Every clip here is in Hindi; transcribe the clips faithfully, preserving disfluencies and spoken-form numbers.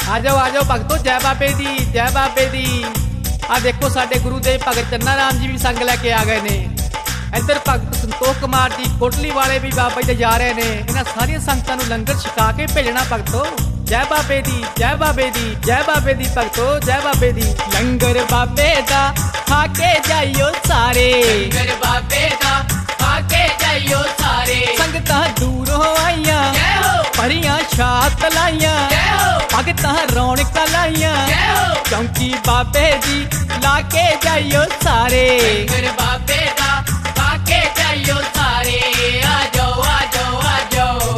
आ जाओ आ जाओ भगतो, जय बाबे दी, जय बाबे दी। आ देखो साडे गुरु देव भगत चन्ना राम जी भी संग लैके आ गए ने। इधर भगत संतोख कुमार जी कोटली वाले भी बाबा जी जा रहे ने। इन्हां सारियां संगतां नूं लंगर छका के भेजना भगतो। जय बाबे दी, जय बाबे दी, जय बाबे दी भगतो, जय बाबे दी। लंगर बाबे दा खा के जाइयो सारे, लंगर बाबे दा खा के जाइयो सारे। संगतां दूर हो आईयां, भरियां छात लाइयां, भगतां रौनकां लाइयां, चौंकी बाबे दी ला के जाइयो सारे। लंगर बाबे दा खा के जाइयो सारे। आ जाओ आ जाओ आ जाओ।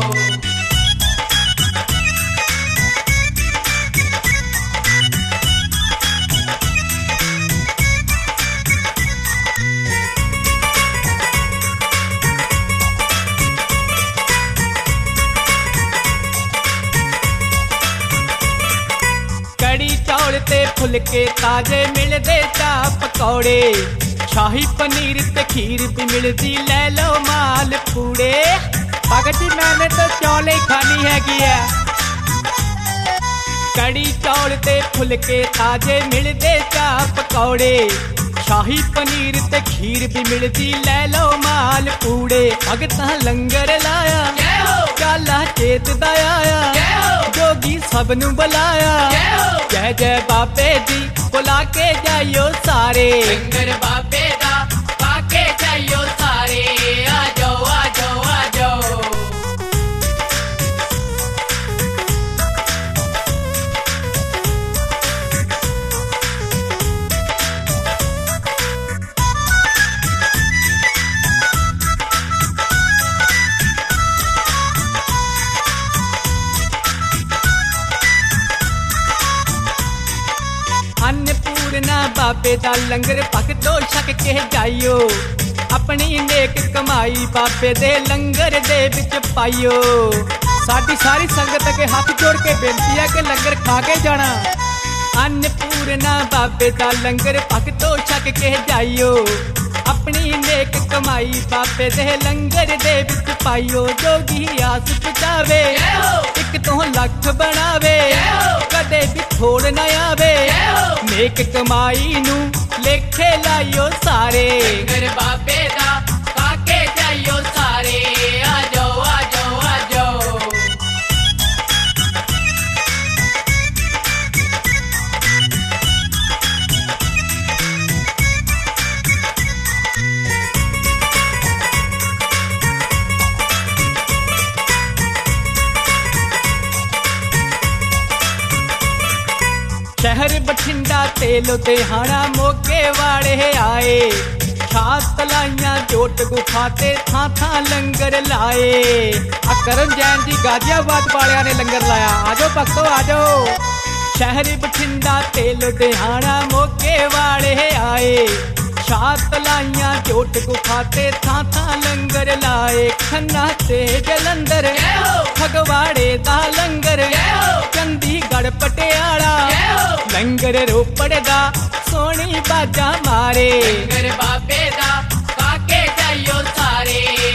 कड़ी चौल ते फुलके ताजे मिलदे, चा पकौड़े, शाही पनीर ते खीर भी मिलती, ले लो माल पूड़े। भगत जी मैंने तो चौल ही खानी हैगी है। कड़ी चौल ते फुलके ताजे मिलदे, चा पकौड़े, शाही पनीर ते खीर भी मिलती, ले लो माल पूड़े। भगतां लंगर लाया, काला चेत दा आया, जोगी सब नू बुलाया। जय जय बाबे दी बुला के जाइयो सारे। लंगर बाबे दा खा के जाइयो सारे। आ जाओ आ जाओ आ जाओ। अन्नपूर्णा बाबे दा लंगर भगतो छक के जाइयो, अपनी नेक कमाई बाबे दे लंगर दे विच पाइयो। साडी सारी संगत अगे हाथ जोड़ के बेनती है कि लंगर खा के जाना। अन्नपूर्णा बाबे दा लंगर भगतो छक के जाइयो, अपनी नेक कमाई बाबे दे लंगर दे विच पाइयो। जोगी आस पुचावे, एक तो लख बनावे, कदे भी थोड़ न आवे, नेक कमाई नू लेखे लाइयो सारे। लंगर बाबे दा खा के जाइयो सारे। आ जाओ आ जाओ आ जाओ। शहर बठिंडा ते लुधियाना मोगे वाले आए, छात लाइयां जोट गुफा ते थां थां लंगर लाए। आ करण जैन जी गाजियाबाद वालिया ने लंगर लाया। आजो भक्तो आजो। शहर बठिंडा ते लुधियाना मोगे वाले आए, छात लाइयां जोट गुफा ते थां थां लंगर लाए। खन्ना ते जलंधर फगवाड़े दा लंगर, चंडीगढ़ पटियाला लंगर रोपड़ दा सोनी बाजा मारे। लंगर बाबे दा खा के जाइयो सारे।